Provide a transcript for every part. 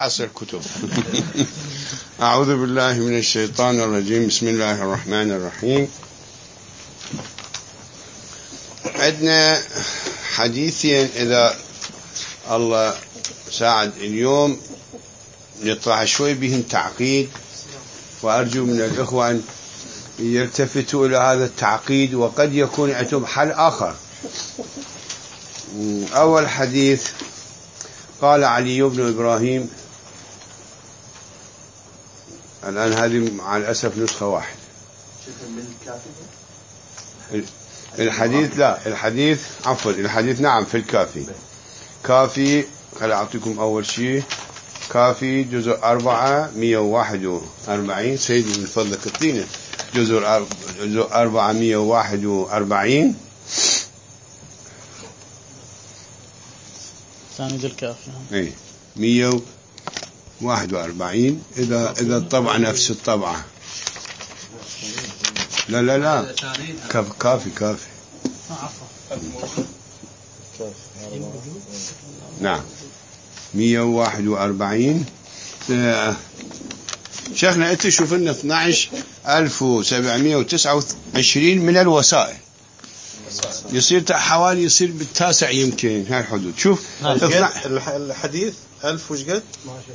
عصر الكتب. أعوذ بالله من الشيطان الرجيم. بسم الله الرحمن الرحيم. عندنا حديثين إذا الله ساعد اليوم نطلع شوي بهم تعقيد، وأرجو من الإخوة أن يلتفتوا إلى هذا التعقيد، وقد يكون عندهم حل آخر. أول حديث قال علي بن إبراهيم، الآن هذه مع الأسف نسخة واحد. الحديث لا الحديث عفوا الحديث نعم في الكافي. كافي خليني أعطيكم أول شيء. كافي جزء 4 141. سيدي من فضلك اعطينا جزء 4 141. ثاني الكافي. اي 141. إذا الطبعة نفس الطبعة. لا كافي. نعم 141. شيخنا انت شوف لنا 12729 من الوسائل، يصير حوالي يصير بالتاسع يمكن هاي الحدود. شوف الحديث 1000 وش قد؟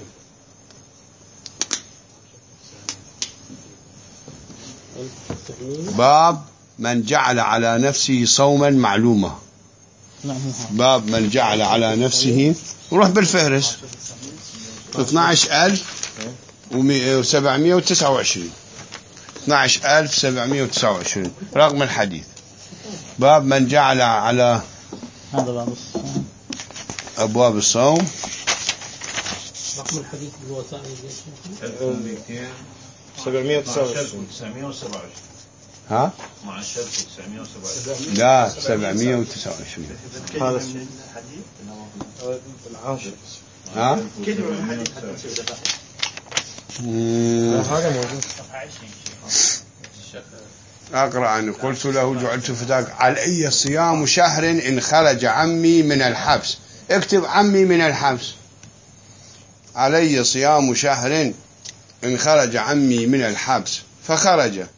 باب من جعل على نفسه صوما معلومة. باب من جعل على نفسه، وروح بالفهرس 12729 12729 رقم الحديث. باب من جعل على هذا باب الصوم. أبواب الصوم. رقم الحديث بالوسائل 729. ها؟ مع الشرط 927. لا 729. هذا العاشر. ها؟ هذا موجود. أقرأ أن قلت له جعلت فداك علي صيام شهر إن خرج عمي من الحبس. اكتب عمي من الحبس. علي صيام شهر إن خرج عمي من الحبس، فخرج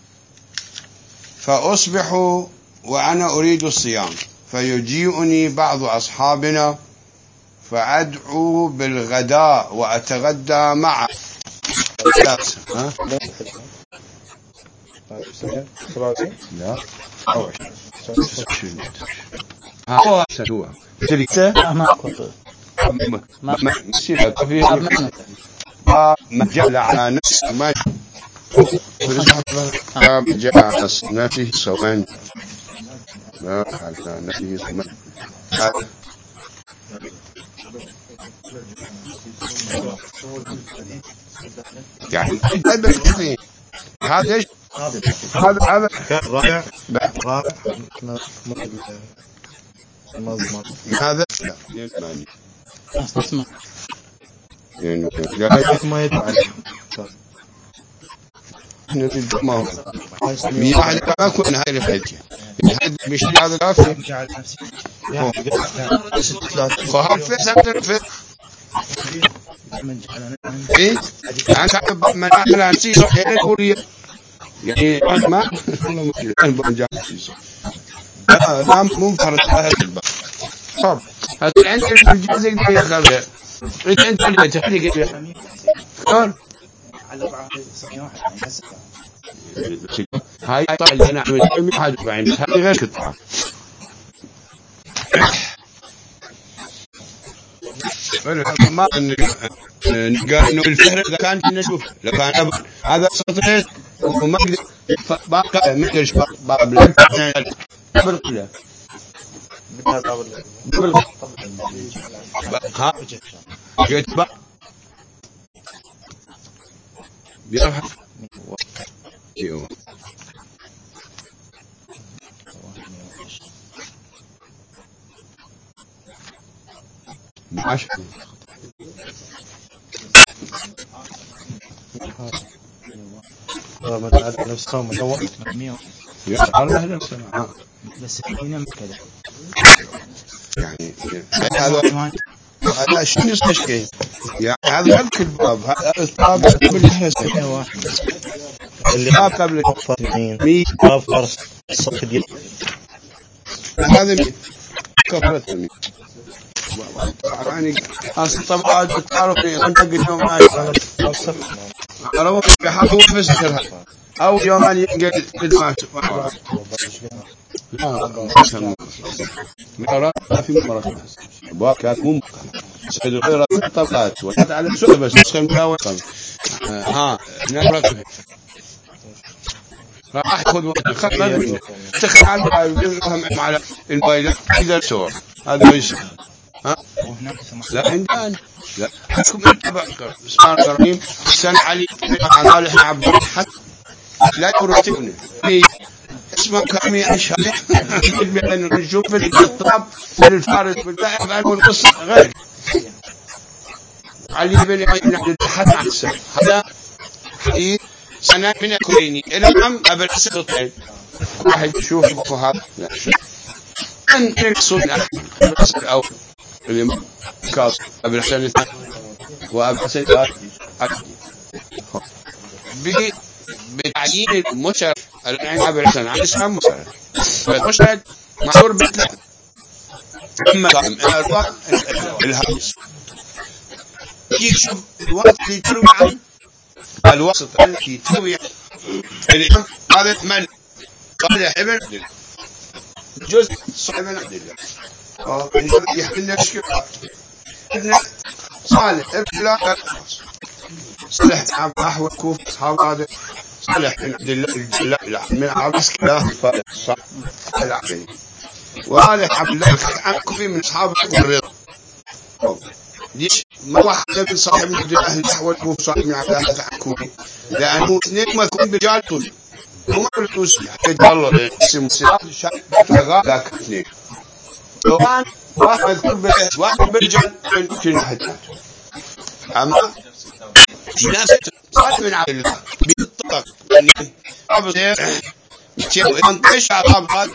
فأصبح وأنا أريد الصيام، فيجيئني بعض أصحابنا فأدعو بالغداء وأتغدى معه. ها؟ لا هو سوى ما جعل على نفسه ما جعل على نفسه صوما ما على نفسه صوما يعني هذا ايش؟ هذا رائع هذا يسمعني اسمع ما يدعي نريد ما هو واحد ما يكون هاي الفائدة هذا مش هذا الافي فهل في سنة في ايه انا من احنا نسيت يعني ما والله كان بنجح لا مو فرض هذا الباب. طب هذا عندي الجهاز يقدر يخليه انت اللي تحرق شلون هاي طلع اللي انا عملت 141 بس هذه غير قطعه. ما قال انه الفهرس اذا كان نشوف لو كان هذا سطرين وما باقي مثل باب لا بالقله ها جيت بقى بيروح ايوه معاش ما تعرف نفسه مدور يا الله بس ينام كذا يعني هذا هذا شنو يصير يعني هذا قبل الباب هذا الباب قبل الحسن واحد اللي باب قبل مي باب فرس الصف ديال هذا مي كفرت مي يعني اصلا طبعا تعرفني انت قلت يوم عرفوا بحقه بس او يوم ان ينقل قدمات مرة في مرة أبواب كانت ممكن سيد الخير طبقات وكانت على سؤال بس نسخة مكاوة ها نعرف راح أخذ وقت خد مني تخل على الموبايل إذا سوى هذا ليس ها لا عندنا لا حكم اتبع بسم الله الرحمن الرحيم سن علي عن صالح عبد الحق لا يرتبني اسمه كامي أشهر بأن نشوف الخطاب للفارس بالذهب عنه القصة غير علي بن عبد الحق أحسن هذا حديث سنة من الكويني الإمام أبو الحسن الطيب واحد يشوف هذا لا أن يقصد أو الإمام كاظم أبو الحسن الثاني وأبو الحسن بتعيين المشرف الآن أبو الحسن على اسم مشرف فالمشرف معذور بالله أما الهامس يشوف الوقت اللي تروي عنه الوسط التي تروي الإمام هذا من صالح ابن عبد الله جزء صالح ابن عبد الله يحملنا مشكلة صالح ابن الله صالح عبد أحوال كوف أصحاب هذا صالح بن عبد الله لا من عباس كلاه صالح العقيل وصالح عبد الله عن كوفي من أصحاب الرضا ليش ما واحد من صالح بن عبد الله الأحوال كوف صالح بن عبد الله عن كوفي لأنه اثنين ما يكون برجال طول وما بالتوسع الله اسم سلاح شغال ذاك اثنين طبعا واحد برجال يمكن واحد أما في ناس صالح بن عبد الله بالطبق يعني أبو سير 218 أبغات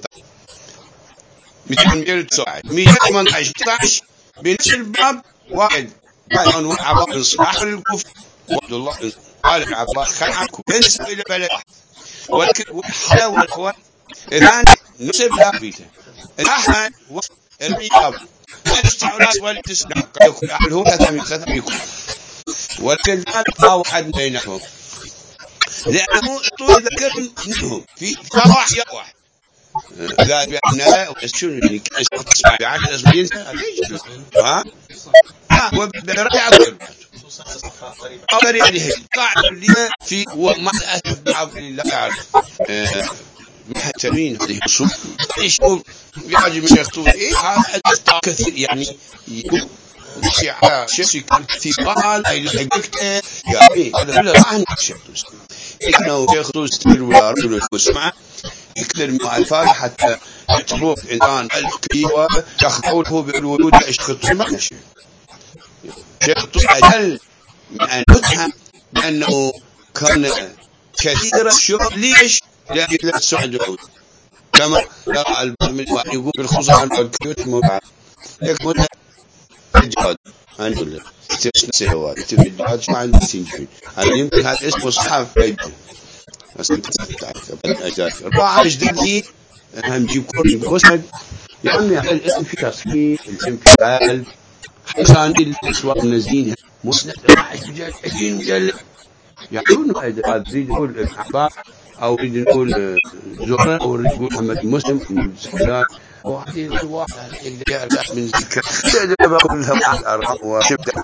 218 بنفس الباب واحد كان عباس بن صلاح الكوفي وعبد الله بن صالح عباس كان عنكم ينسب إلى بلد والحلاوة والإخوان إذن نسب لا بيته الأحمد والرياض الاستعراض والاستسلام قد يكون أحدهم ثلاثة يكون ولكن لا واحد بينهم لأنه طول ذكر منهم في واحد واحد لا بأننا شنو اللي كان يسمع بعد أسبوعين ها وبرجع أقول أقدر عليه قاعد اللي في ومع الأسف عبد الله يعرف محترمين هذه الصوت يشوف يعجب من يخطوط إيه هذا كثير يعني يقول شيء كان في قال أي لحقت يعني هذا لا عن شيء إنه يخطوط ستير ولا رجل يسمع يكثر مؤلفات حتى يطلب إنسان الكيوة يخطوه بالوجود يشخطه ما نشي يخطو أجل من أن يتهم لأنه كان كثير الشغل ليش لأن السعد العود كما يرى البرمج يقول بالخصوص عن الكيوت مبعث يكون الجهاد أقول لك سهوات الجهاد شو عندي سنجين هذا يمكن هذا اسمه صحاف بيجي بس أنت تعرف الأجداد الراعي جديد هم جيب كل بوسد يا عمي الاسم في تصحيح الاسم في قلب حسان الأسواق النزينة مسند راعي جديد مجلد يعطون هذا يريد يقول الأحباب أو يريد يقول زهرة أو يريد يقول محمد مسلم من السودان وهذه الواحد اللي يعرف من ذكر بقول لهم أرقام وشبكة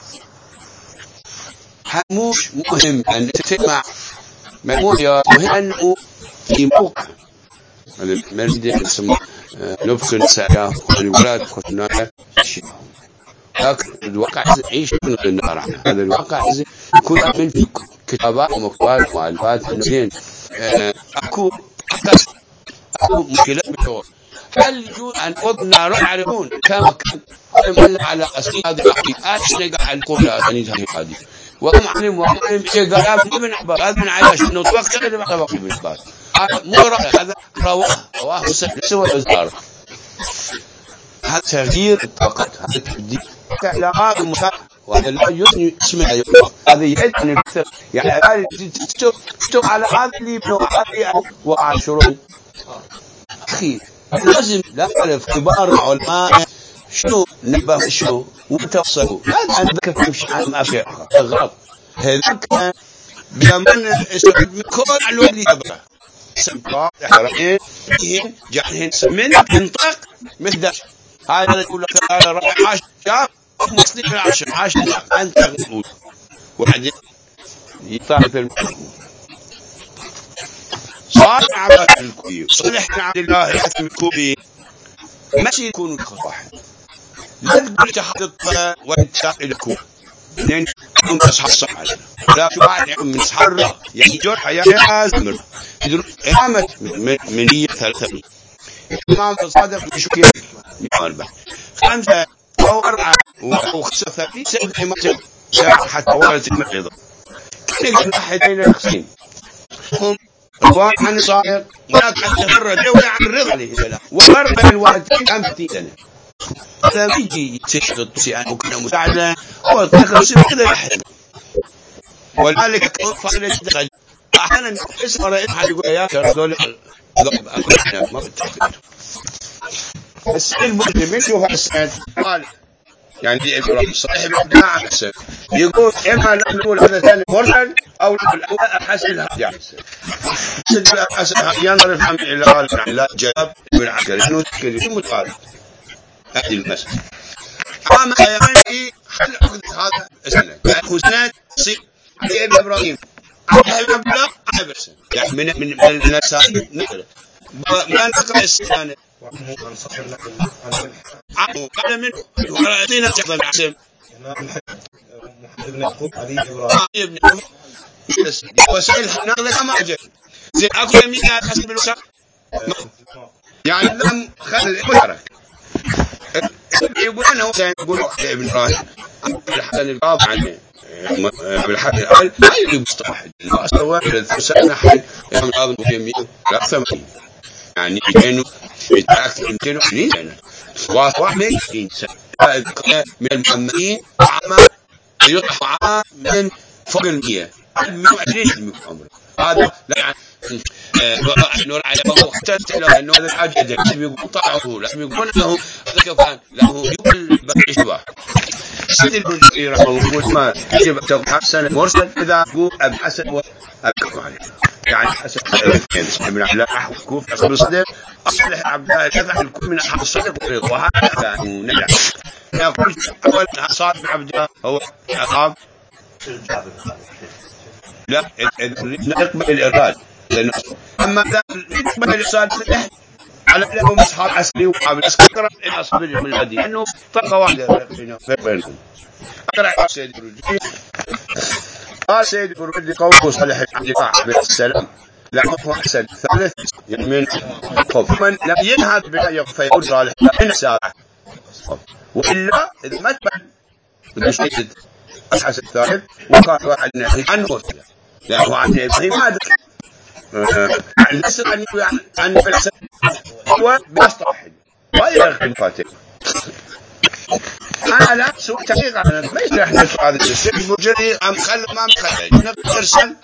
مش مهم أن تسمع مجموعة مهم أنه في موقع المريض يسمى نبكن ساعة والولاد كنا لكن الواقع يعيش من النار هذا الواقع يكون من في كتابات ومقالات ومؤلفات زين أكو مشكلة بالدور هل يجوز أن وضعنا نعرفون كما كان على أساس هذه الحقيقات نقع القول هذه وهم علم شيء قال ابن عباس هذا من عياش انه وقت اللي بعد وقت ابن عباس مو هذا رواه سوى الازهر هذا تغيير الطاقات، هذا تبديل علاقات وهذا لا يثني اسمها هذه يدعي يعني تكتب على هذا اللي هذه وعاشرون أخي لازم لا أعرف كبار علماء شنو نبه شنو وتوصلوا لا أنك تمشي ما في غلط هذاك بيمن من كل الوالي يبرأ سبقا إحرائين جاهين منك انطق مثل هذا يقول لك هذا راح عشر مصدق عشر أنت غلط وبعدين يطالب المحكوم صالح عبد الكوبي صالح عبد الله الحكم الكوبي ماشي يكونوا واحد لا تقول تحقق وانت الكوب لأن هم أصحاب صحة لا واحد من صحراء يعني جور حياة لازم إمامة من هي ثلاثة إمام صادق مش كيف أربعة خمسة أو أربعة وخمسة ثلاثين سنة إمامة سبعة حتى ولد المريضة كل واحد بين الخصين هم رضوان عن صادق ولكن تفرد دولة عن الرضا عليه السلام وفرق بين الوالدين 50 سنة هذا يجي يتشهد الطسي أنه كنا مساعدة هو تقرص كذا يحرم ولذلك فضل الدخل أحيانا اسم رأيت حد يقول يا كرسول ما بتحكي السيد المسلمين شوف السيد قال يعني دي إبراهيم صاحب الإبداع أحسن يقول إما لا نقول هذا ثاني مرسل أو حسن يعني حسن ينظر الفهم إلى قال لا جاب بالعقل إنه تكلم متقارب هذه المسألة عام يعني حل عقد هذا السنة يعني سنة صيب علي ابن إبراهيم أحب الله أحب السنة يعني من النسائي نقل ما نقرأ السنة عمو قال منه وعطينا تحضر العسم محمد بن يعقوب علي إبراهيم وسائل نقل كما أجل زين أكو يمين حسب الوسائل يعني لم خلل المشارك يقول أنه سيقول ابن إبراهيم الحسن القاضي عنه بالحق الأول لا يجب مصطلح ما سوى الثسان حل يوم القاضي بيمين لا 80 يعني 200 أكثر من 220 سنة واحد 20 سنة من المؤمنين عام يطلع عام من فوق 100 120 عمره هذا لا يعني نور على أبوه اختلت له أنه هذا الحاجة لم يقول طاعه لم يقول له هذا كفان له يقول بقيش واحد سيد البرجي رحمه الله يقول ما يجب أن تكون حسن مرسل إذا يقول أبو حسن وأبو عليه يعني حسن من على أحوال كوف أصل الصدق أصلح عبد الله كفع الكل من أحد الصدق والرضا وهذا نجح يقول أول صاد بن عبد الله هو عقاب لا نقبل الإراد أما لا نقبل الإرسال على أنهم أصحاب عسكري وقابل أسكر الأصحاب من الهدي أنه طاقة واحدة بينهم أقرأ سيد الرجل قال سيد الرجل قوله صالح عبد الله عليه السلام لا هو أحسن ثالث يعني من خوف من لم ينهض بلا فيقول صالح من ساعة وإلا إذا ما تبعد بشيء أحسن الثالث وقال واحد عنه لأنه عن إبراهيم هذا الأسر عن الأسر هو بأصطح وإلى الفاتح أنا لا سوء تحقيق أنا ما يصير إحنا هذا الشيء المجري أم خل ما مخل نرسل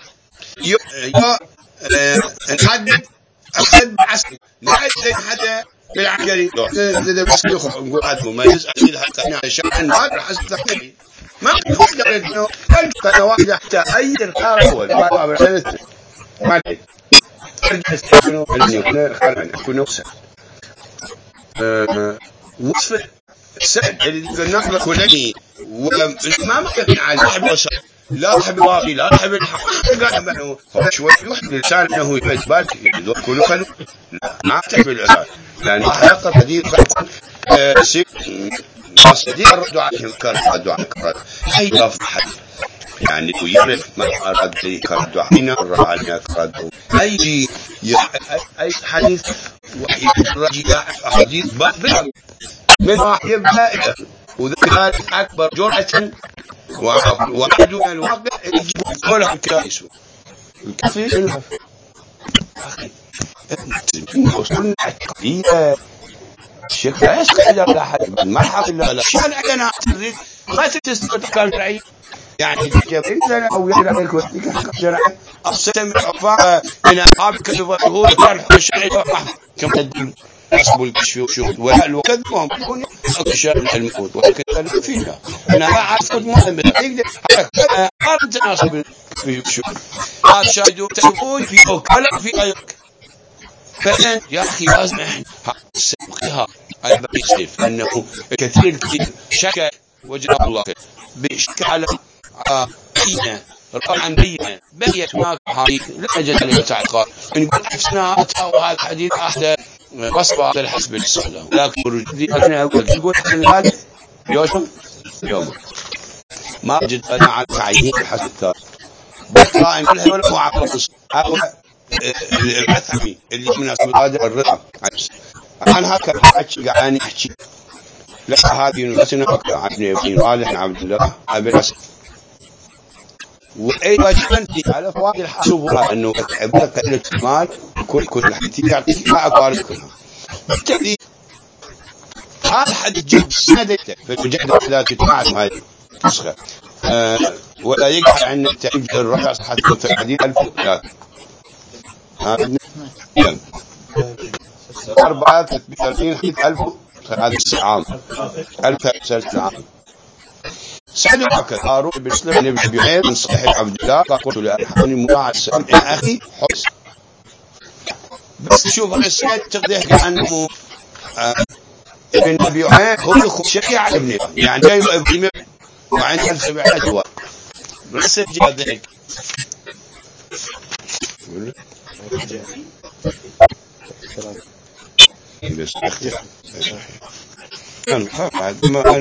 نحدد أخذ عسكري لا يصير حدا بالعسكري إذا بس يخرج نقول هذا مميز أكيد حتى أنا عشان ما راح أستقبل ما أقدر إنه قناة واحدة حتى أي الخارج هو ما أرجع استخدمه النيوكلير خارج يكون نفسه وصف السعد اللي قلنا لك ولدي وما ممكن على صاحب وصف لا صاحب واقي لا صاحب الحق قال منه شوي يحب الإنسان أنه يثبت يدور كله خلو ما أعتقد الإنسان لأن حلقة حديث سيد صديق الردوا عليهم كردوا على كرد هاي لفظ يعني ويعرف ما أراد لي كردوا علينا الرعانيا كردوا أي حديث وحي الرجاء حديث بابل من وحي بلائه وذلك أكبر جرعة وعدوا الواقع يجيبوا قولها الكائس الكافي الهف أخي وصلنا عقلية الشك لا يسقط إلى حد ما حق لا شان عندنا تريد ما تستطيع كان شرعي يعني جبريل أو يقرأ عليك ويحكي شرعي السمع عفاء من أصحابك يظهرون كان الشرعي كما تدل حسب الكشف وشهود وهل وكذبهم يكون شرع الموت ولكن لا فيها أنا أعرف مهم يقدر أرد تناسب الشهود هذا شاهدوا تقول في وكالة في أيك فإن يا أخي لازم إحنا سبقها أيضا يصير أنه كثير شك وجه الله بشك على بينة رفعا بيت ما هذه لا جد عليه تعقار نقول حسنا وهذا الحديث أحد وصف هذا الحسب السهل لكن رجدي أنا أقول حسن هذا يوم ما وجد أنا عن تعيين الحسب الثاني بطائم كلها ولا هو عقل العثمي اللي من هذا الرضا أنا هكذا قاعد أحكي لا هذه نفسنا عن ابن صالح عبد الله أبي الحسن وأيضا أنت على فوائد الحاسوبها أنه عبارة قلة المال كل الحديث يعطيك ما أقارب كلها بالتالي هذا حد جد سندته في المجدد لا تتعلم هذه النسخة ولا يقع عن التعريف الرفع صحة الحديث 1000 4 30 حديث 1000 هذا العام 1000 عام سعد هكذا هارون بن سليمان بن بحير من صحيح عبد الله قلت لأحد مراعي السلام أخي حس بس شوف السعد تقديح عنه ابن أبي عين هو يخو شكي على ابنه يعني جاي ابن وعنده 700 جوار بس جاء ذلك بس اختي كان بعد ما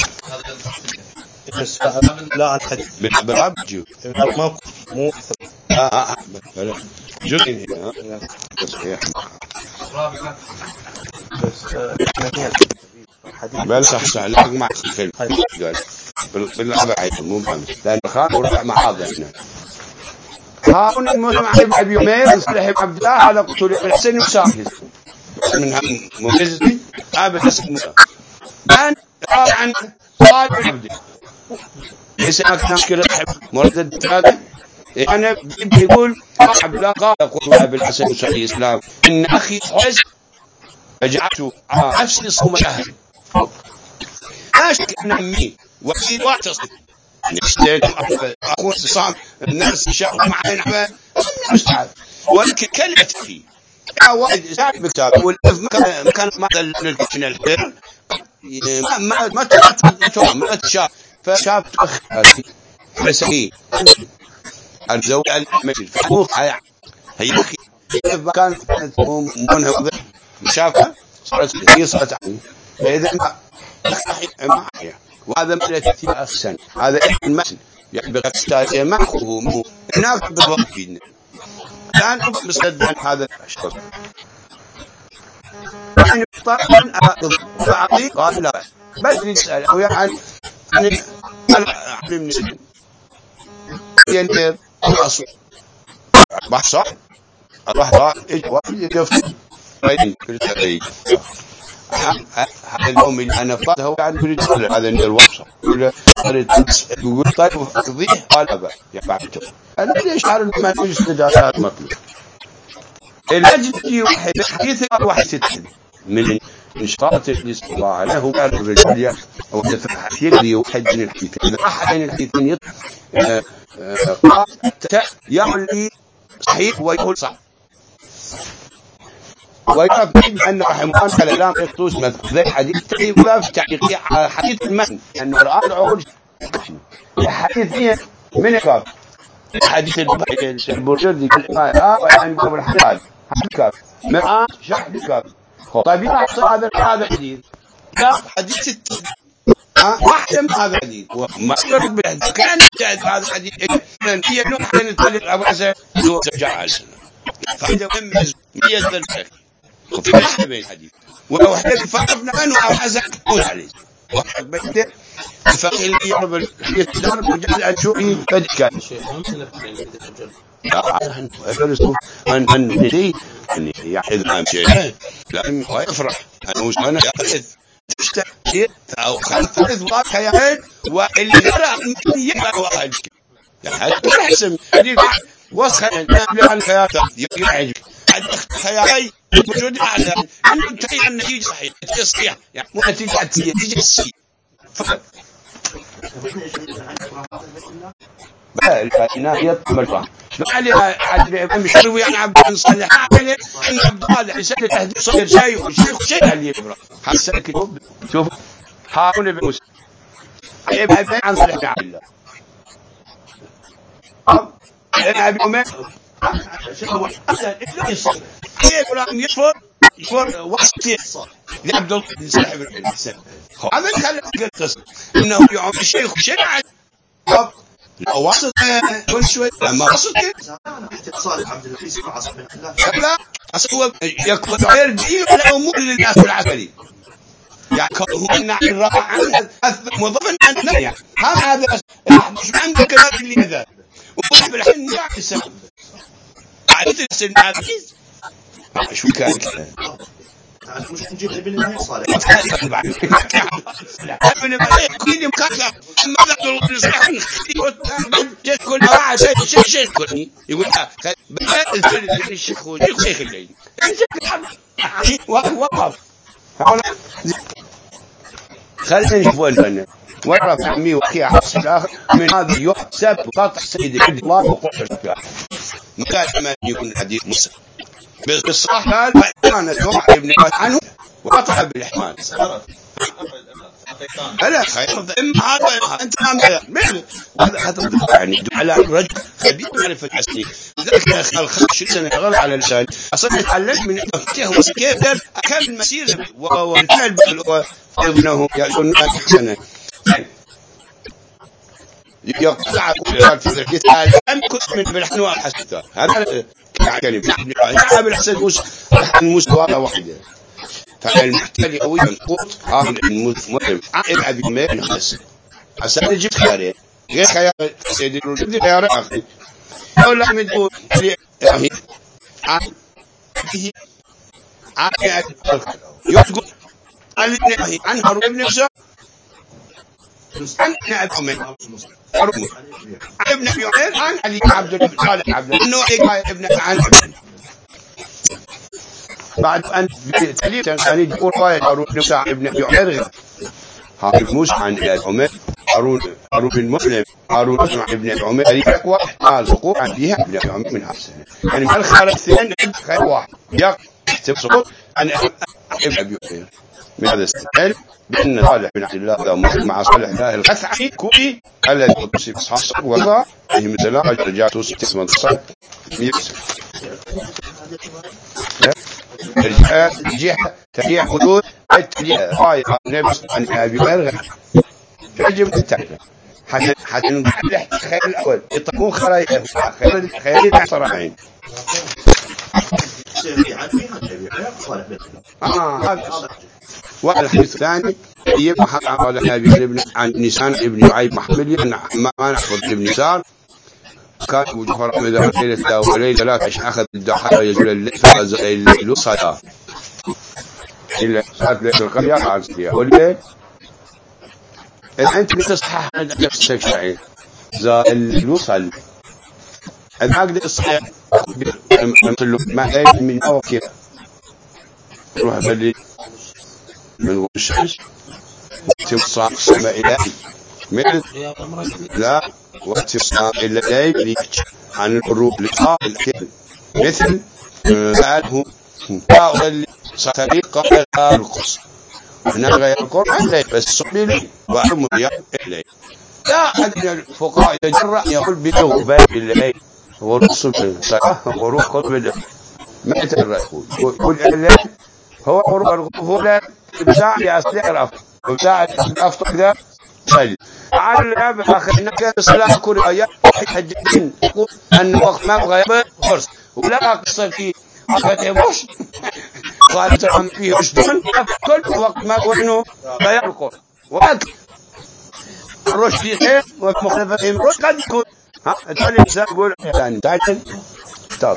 لا الحديث بالعب جو ما مو جزء هنا تصحيح بس صح لك مع الفيلم قال باللعبة عيد مو مهم لأن خان ورفع مع هذا هنا هارون المسلم عن أبي عمير صالح عبد الله على قتل الحسن وساكت من مميزتي أبي الحسن كان عن صالح عبد ليس هناك مشكلة مردد هذا أنا بيقول عبد الله قال قلت أبي الحسن وساكت الإسلام إن أخي حز فجعلت على نفسي صوم الأهل أشك أن عمي وأخي واعتصم نشتري أخوة صام الناس شاف معين عمل مستعد ولكن كلمة فيه واحد ساعد بكتاب والمكان ما من الحير ما تشاف فشاف أخ فسهي الزوج المجد فأخوه هي أخي كانت منهضة شافها صارت عنه إذا ما أحيا وهذا ملتي أحسن هذا المثل يعني بكتاب ما أخوه هناك بالوقت فينا الآن مصدق هذا الشخص يعني طبعا أعطي قال لا بس نسأل أو يعني علمني يعني أصل بحصة الله إجوا يجف أي كل شيء هذا اليوم اللي أنا فاته هو يعني يريد هذا الوصف يقول طيب تضيح قال أبا يفعلته أنا ليش عارف ما نجلس ندارات مطلوب الأجل واحد حديث واحد ستة من إنشاطات الاستطاعة له قال الرجال أو الحديث يوحد من الحديث إذا أحد من الحديثين يعلي صحيح ويقول صح ويقول أن رحمه الله لا يخصوص مثل حديث تقريبا في تعليقية على حديث المتن أنه رأى العقول حديث من الكتاب حديث البرجردي وعن قبل الحديث حديث مرآة شرح الكتاب طيب يحصل هذا الحديث لا حديث واحدة من هذا الحديث وما يرد بالحديث كان يجعل هذا الحديث هي نوع حين يتعلق أبو عزة ذو جعل فعنده مميز ميز ذلك في واحدة بين الحديث ولو حدث فرقنا عنه أبو عزة تقول عليه واحد بيته فقيل يضرب الدرب وجعل أشوفي فدكا شيخ هم نفعل الرجل لا أدرسوا أن دي يعني عام شيء لكن هو يفرح أنا وش أنا يأخذ تشتكي أو خلص واقع يعين واللي يرى يبقى واحد يعني ما حسم دي وسخ عن خياطة يعجب خياطي موجود على إنه تري النتيجة صحيح تصحيح يعني مو نتيجة عادية نتيجة السي فقط لا يطمر علي مش روي عن عبد صالح علي عن عبد صالح يسأل تهديد صغير شيء اللي يبرأ حسن كتب شوف هارون بن موسى يبقى عن صالح بن عبد الله ابن أمير إبراهيم يشفر وسطي لعبد الله بن صالح بن الإنسان هذا خلى القصة إنه يعم الشيخ شنع وسط كل شوي لما وسط صالح عبد العزيز مع صاحب الله لا هو يكون غير دين ولا أمور للناس العسلي يعني هو النعي الرابع عن مضمن عن يعني هذا مش عندك هذا اللي هذا وصاحب الحين نعم السبب عرفت السن العزيز شو كان مش نجيب ابن الله صالح لا ابن الله كل مكافأة ماذا تقول صالح كل واحد شيء كل يقول بدأ الشيخ والشيخ الليل وقف خلينا نشوف الفن وعرف عمي وأخي عبس الآخر من هذا يحسب قطع سيد الله وقفش ما قال ما يكون حديث مسلم بالصح قال كانت وقع ابن عنه وقطع بالإحمان ألا خير إما هذا أنت هذا خطر يعني على رجل خبير معرفة الحسني ذلك الخمس سنة غلط على لسان أصلا تعلمت من تفكيه وكيف دار أكمل مسيرة والفعل ابنه يكون حسنا يقطع كل في الكتاب أم كنت من بالحنوى حسنة هذا كلمة نعم الحسن المستوى واحدة فالمحتل قوي ينقط هذا المسلم عائل أبي ما ينخس حسن يجيب خيارين غير خيار سيد الرجل خيار آخر أو لا مدعو يعني يقول عن هارون بن موسى عن ابن عمر ابن عمر عن علي عبد الله صالح عبد الله انه ابن عن بعد ان تليت كان يقول روايه هارون بن موسى ابن عمر هارون بن موسى عن عمر هارون بن مسلم هارون ابن عمر يقوى الوقوع عن فيها ابن عمر من حسن يعني من خالد اثنين خير واحد يكتب سقوط عن ابن ابي عمر من هذا السؤال بأن صالح بن عبد الله مع صالح الله الخثعي كوي الذي يوصف أصحاب وضع فيه مثلا رجعت توصف منتصر ترجيح حدود الترجيح راية نفس عن أبي أرغب تعجب التعريف حتى نقول خير الأول يطبقون خير صراحين والحديث الثاني يبقى قال النبي عن نسان ابن عيب محملي أن ما نحفظ ابن سار كان أبو جعفر أحمد ليلة وليلة لا أخذ الدحر يجول الليل صلاة إلا صلاة ليلة القرية عن سرية والليل أنت بتصحح نفسك شعير الليل صلاة العقد الصحيح مثل ما قال من أو كيف روح بلي من الشمس واتفصاء السماء إلهي مثل لا واتفصاء الليل عن الغروب لقاء الكل مثل قاله قال طريقة القص هنا غير القرآن لي بس صبيلي وأرمي إليه لا أحد من الفقهاء يتجرأ يقول بلغ باب الليل ورص بالصلاة وروح قطب ما يتجرأ يقول الليل هو غروب بساعة يصلح الأفضل وبساعة الأفضل ذا صلي على الأب آخر إنك الصلاة كل آيات حجين يقول أن وقت ما غيب فرص ولا قصة في أخذ وش قالت عم فيه وشدون كل وقت ما وإنه غير القرآن ولكن الرشد في خير والمخالفة في الرشد قد يكون تقول الإنسان يقول يعني تعلم طب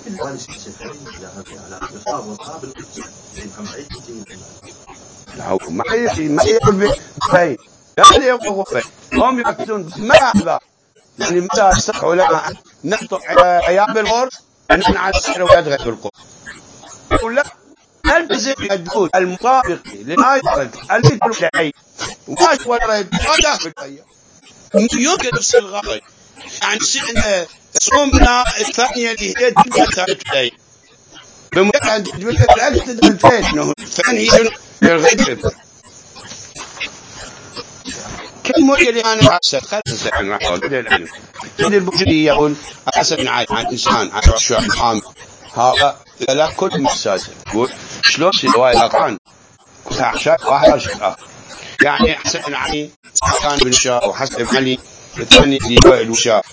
ما يقول بي لا يقول بي هم يقصدون ما أحبا يعني متى استطيع علماء نقطع عياب الغرب أن على السحر ويدغل بالقرب يقول لا التزم الدول المطابق لما يدرك الفكر الحي وما هو الريب ما داخل الحي يمكن نفس الغاية يعني صومنا الثانية اللي هي الدولة الثالثة بمجرد الدولة الأكثر الفين إنه الثاني الغيب كم مرة اللي أنا أحسد خلص عن رحول العلم من البجري يقول أحسد عن إنسان عن رشوع محامي هذا لا كل مساجد يقول شلون سواء الأطعان كلها عشان واحد أشهر يعني حسن علي كان بن شاء وحسن علي الثاني اللي الوشاء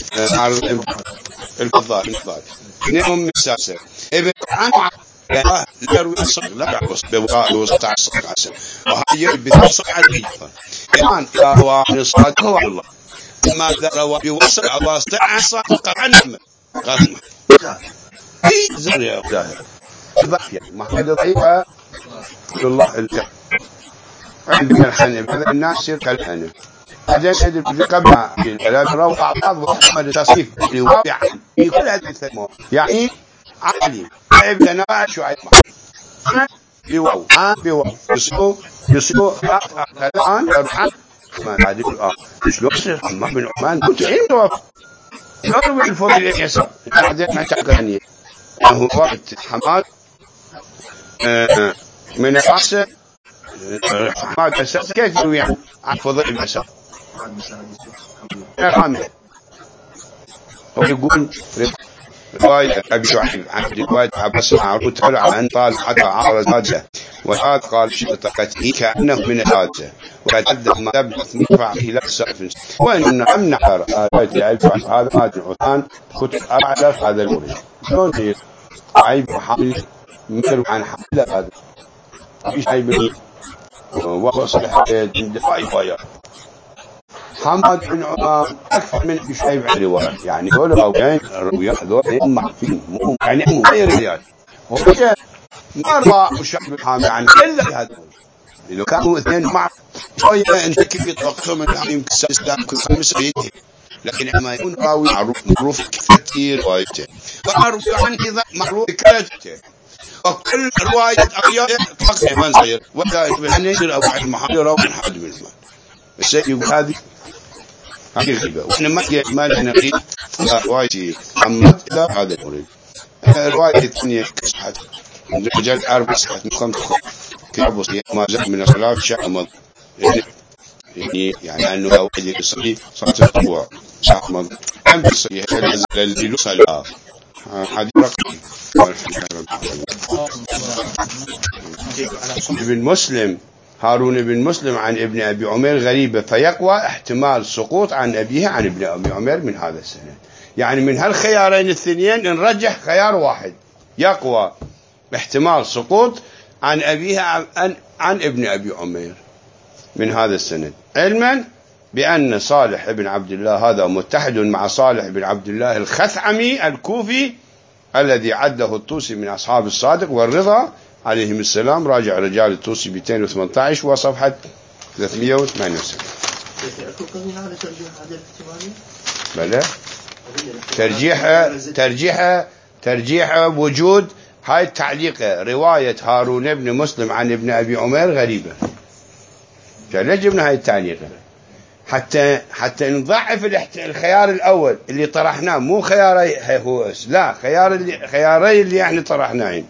الفضال اثنين مساسة ابن عن لا يروي الصدق لا يعوص بوقاء وسط الصدق عسل وهي بتصح عليه يعني هو الصادق هو الله ما ذروا بوصل الله استعى الصادق عنهم قام اي زر يا ظاهر يعني ما حد ضيعه الله الكريم عندنا الحنف هذا الناس يركل الحنف بعدين قبل الكلام روح بعض وحمد التصريف اللي واقع في كل هذه الثمور يعني عالي ابن نوع شو عيب بيوو يسوع الآن يرحم ما بعد الآن شلون يصير ما بن عمان كنت عين توقف يروي الفضل اليسار بعدين ما تعقلني هو وقت حماد من العصر حماد أساس كيف يروي عن فضل اليسار هو يقول رواية أبي شعيب عن رواية عباس عروض تقول عن طال حتى عارض هذا وهذا قال شتقته كأنه من الهادة وقد ما تبدأ مرفع فيه لا سقف وإن أمنع آيات عيب هذا ما العثمان كتب أعلى هذا المريد شلون هي عيب حامل مر عن حمل هذا مفيش عيب وصل دفاعي حمد بن عمر أكثر من أبي شعيب على الرواية يعني دول راويين هذول معروفين مو يعني مو غير ريال هو ما روى شعيب بن حامد عن إلا هذول لو كانوا اثنين مع شوية أنت كيف يتوقعون من يمكن سلسلة كل خمس بيته لكن لما يكون راوي معروف كثير روايته فمعروف عنه معروف كثير وكل رواية أبيات فقط من صغير ولا يعني يصير أبو عبد المحمد روى عن حد من الإسلام الشيء يقول هذه غيبة وإحنا ما لنا غيب رواية محمد لا هذا المريد الرواية الثانية كصحت رجال أربع صحت مقام كعب ما زال من الصلاة شاء يعني أنه أول يصلي صلاة الأسبوع شاء مض أم بالصحيح الذي يصلى هذه رقم ابن مسلم هارون بن مسلم عن ابن أبي عمير غريبة فيقوى احتمال سقوط عن أبيه عن ابن أبي عمير من هذا السنة يعني من هالخيارين الاثنين نرجح خيار واحد يقوى احتمال سقوط عن أبيه عن ابن أبي عمير من هذا السند علما بأن صالح بن عبد الله هذا متحد مع صالح بن عبد الله الخثعمي الكوفي الذي عده الطوسي من أصحاب الصادق والرضا عليهم السلام راجع رجال الطوسي 218 وصفحة 378 بلى ترجيح وجود هاي التعليقة رواية هارون بن مسلم عن ابن أبي عمير غريبة ليش جبنا هاي التعليقة حتى نضعف الخيار الأول اللي طرحناه مو خياري هو لا خياري اللي احنا طرحناهين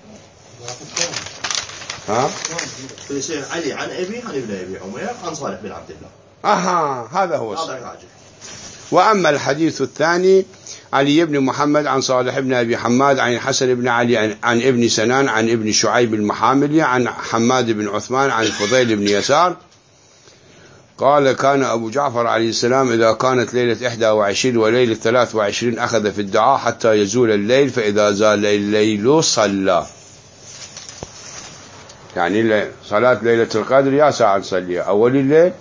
ها فيصير علي عن أبي عن ابن أبي عمير عن صالح بن عبد الله هذا هو وأما الحديث الثاني علي بن محمد عن صالح بن أبي حماد عن الحسن بن علي عن ابن سنان عن ابن شعيب المحاملي عن حماد بن عثمان عن الفضيل بن يسار قال كان أبو جعفر عليه السلام إذا كانت ليلة 21 وليلة 23 أخذ في الدعاء حتى يزول الليل فإذا زال الليل صلى يعني صلاة ليلة القدر يا ساعة نصليها أول الليل.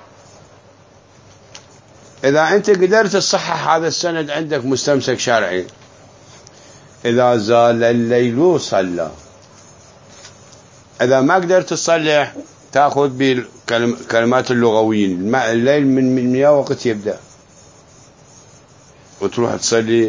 إذا أنت قدرت تصحح هذا السند عندك مستمسك شرعي، إذا زال الليل صلى. إذا ما قدرت تصلح تأخذ بالكلمات اللغويين، الليل من 100 وقت يبدأ، وتروح تصلي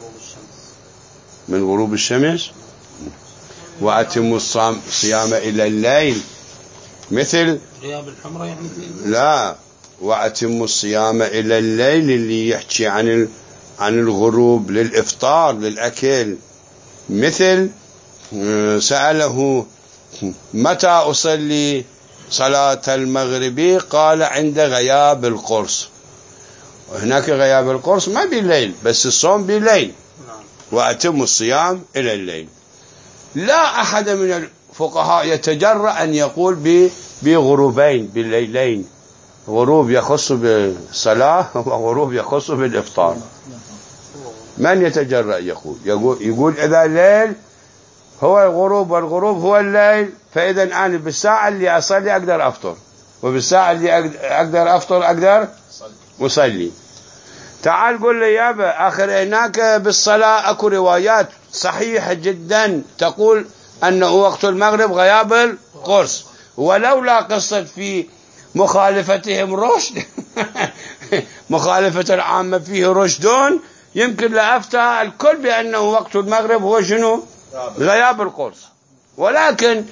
من غروب الشمس. وأتم الصيام إلى الليل، مثل غياب الحمرة يعني. لا، وأتم الصيام إلى الليل اللي يحكي عن الغروب للإفطار للأكل. مثل سأله متى أصلي صلاة المغرب؟ قال عند غياب القرص. وهناك غياب القرص ما بالليل، بس الصوم بالليل. وأتم الصيام إلى الليل. لا أحد من الفقهاء يتجرأ أن يقول بغروبين بالليلين، غروب يخص بالصلاة وغروب يخص بالإفطار. من يتجرأ يقول إذا الليل هو الغروب والغروب هو الليل، فإذا أنا بالساعة اللي أصلي أقدر أفطر، وبالساعة اللي أقدر أفطر أقدر أصلي. تعال قل لي يابا آخر هناك بالصلاة أكو روايات صحيحة جدا تقول أنه وقت المغرب غياب القرص، ولولا قصة في مخالفتهم رشد مخالفة العامة فيه رشدون، يمكن لأفتى الكل بأنه وقت المغرب هو شنو؟ غياب القرص. ولكن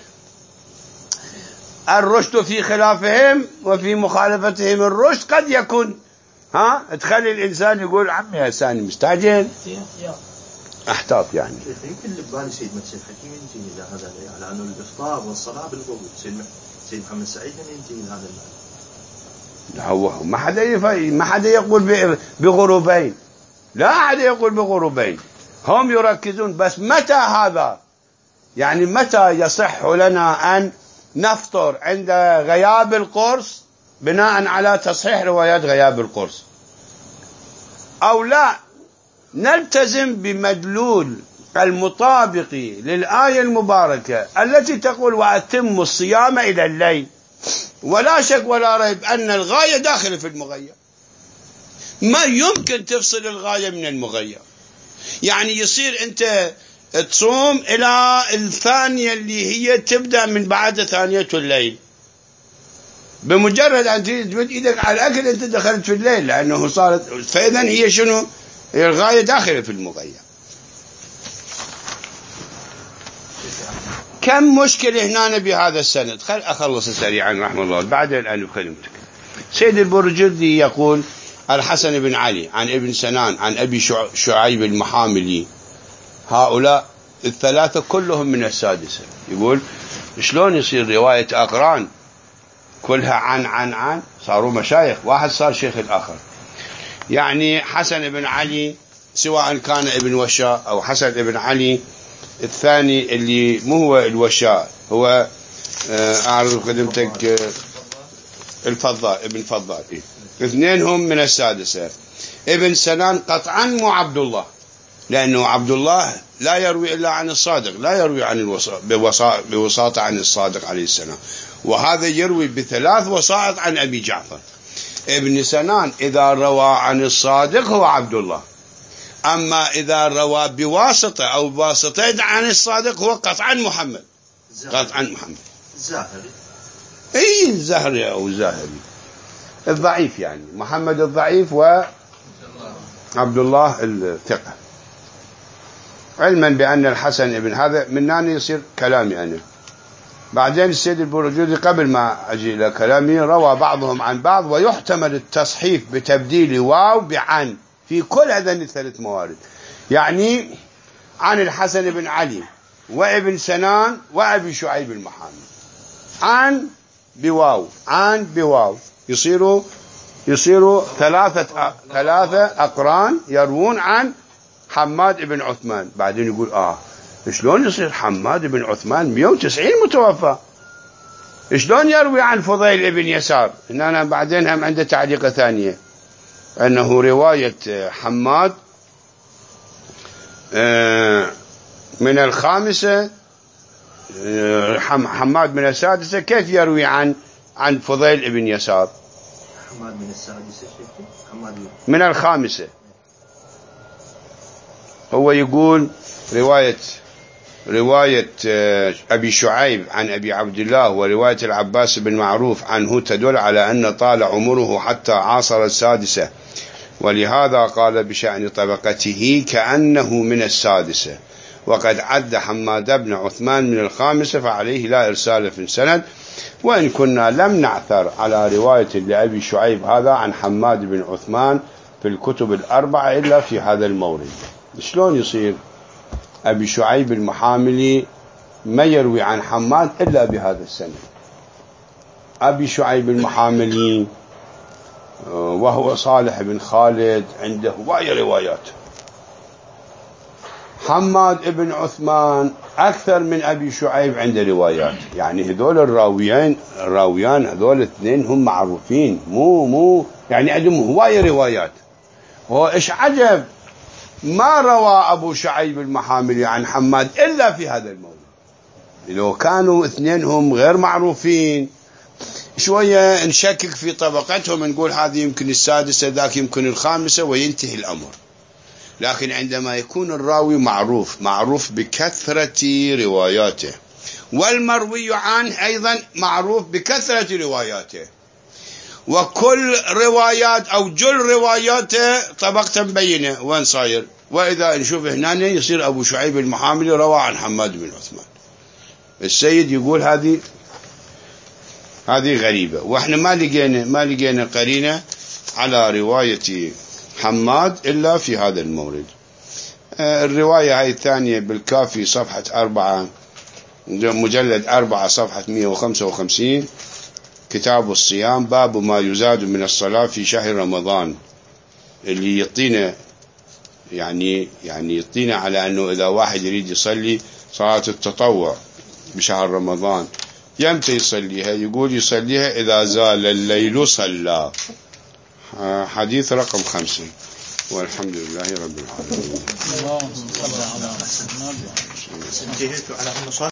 الرشد في خلافهم وفي مخالفتهم الرشد قد يكون تخلي الإنسان يقول عمي يا ساني مستعجل احتاط يعني. يمكن ببالي سيد حكيم ينتهي إلى هذا، على أنه الإفطار والصلاة بالغروب. سيد محمد سعيد ينتهي إلى هذا المعنى. هو ما حدا يقول بغروبين، لا أحد يقول بغروبين. هم يركزون بس متى هذا، يعني متى يصح لنا أن نفطر عند غياب القرص بناء على تصحيح روايات غياب القرص، أو لا نلتزم بمدلول المطابق للآية المباركة التي تقول وأتم الصيام إلى الليل. ولا شك ولا ريب أن الغاية داخل في المغير، ما يمكن تفصل الغاية من المغير. يعني يصير أنت تصوم إلى الثانية اللي هي تبدأ من بعد ثانية الليل، بمجرد أن تمد إيدك على الأكل أنت دخلت في الليل، لأنه صارت. فإذا هي شنو؟ هي الغاية داخلة في المغير. كم مشكلة هنا بهذا السند. خل أخلص سريعا رحمه الله، بعدين أنا بخدمتك. سيد البرجردي يقول الحسن بن علي عن ابن سنان عن أبي شعيب المحاملي، هؤلاء الثلاثة كلهم من السادسة. يقول شلون يصير رواية أقران كلها عن صاروا مشايخ، واحد صار شيخ الآخر. يعني حسن بن علي سواء كان ابن وشاء أو حسن بن علي الثاني اللي مو هو الوشاء، هو أعرض خدمتك الفضال، ابن فضال. اثنين هم من السادسة. ابن سنان قطعا مو عبد الله، لأنه عبد الله لا يروي إلا عن الصادق، لا يروي عن بوساطة عن الصادق عليه السلام، وهذا يروي ب3 وسائط عن أبي جعفر. ابن سنان إذا روى عن الصادق هو عبد الله، أما إذا روى بواسطة أو بواسطين عن الصادق هو قطعا محمد، قطعا محمد الزاهري. أي الزهري أو الزاهري الضعيف، يعني محمد الضعيف وعبد الله الثقة. علما بأن الحسن ابن هذا من هنا يصير كلامي أنا. بعدين السيد البرجودي قبل ما أجي إلى كلامي روى بعضهم عن بعض، ويحتمل التصحيف بتبديل واو بعن في كل هذين ال3 موارد. يعني عن الحسن بن علي وابن سنان وأبي شعيب المحامي، عن بواو عن بواو، يصيروا ثلاثة أقران يروون عن حماد بن عثمان. بعدين يقول شلون يصير حماد بن عثمان 190 متوفى، شلون يروي عن فضيل بن يسار؟ إننا بعدين هم عنده تعليقة ثانية أنه رواية حماد من 5 حماد من السادسة كيف يروي عن فضيل بن يسار؟ حماد من السادسة شيخي، حماد من الخامسة. هو يقول رواية أبي شعيب عن أبي عبد الله ورواية العباس بن معروف عنه تدل على أن طال عمره حتى عاصر السادسة، ولهذا قال بشأن طبقته كأنه من السادسة، وقد عد حماد بن عثمان من الخامسة، فعليه لا إرسال في السند، وإن كنا لم نعثر على رواية لأبي شعيب هذا عن حماد بن عثمان في الكتب الأربعة إلا في هذا المورد. شلون يصير أبي شعيب المحاملي ما يروي عن حماد إلا بهذا السند؟ أبي شعيب المحاملي وهو صالح بن خالد عنده هواية روايات. حماد بن عثمان أكثر من أبي شعيب عنده روايات، يعني هذول الراويان هذول الاثنين هم معروفين، مو يعني عندهم هواية روايات. هو إيش عجب ما روى أبو شعيب المحاملي عن حماد إلا في هذا الموضوع. لو كانوا اثنينهم غير معروفين شوية نشكك في طبقتهم، نقول هذه يمكن السادسة ذاك يمكن الخامسة وينتهي الأمر. لكن عندما يكون الراوي معروف بكثرة رواياته، والمروي عنه أيضا معروف بكثرة رواياته، وكل روايات أو جل رواياته طبقة مبينة، وين صاير؟ وإذا نشوف هنا يصير أبو شعيب المحاملي روى عن حماد بن عثمان. السيد يقول هذه غريبة، وإحنا ما لقينا قرينة على رواية حماد إلا في هذا المورد. الرواية هاي الثانية بالكافي صفحة 4 مجلد 4 صفحة 155 كتاب الصيام، باب ما يزاد من الصلاة في شهر رمضان، اللي يعطينا يعني يعطينا على أنه إذا واحد يريد يصلي صلاة التطوع بشهر رمضان يمتى يصليها؟ يقول يصليها إذا زال الليل صلى. حديث رقم 5. والحمد لله رب العالمين. اللهم صل على محمد. انتهيت على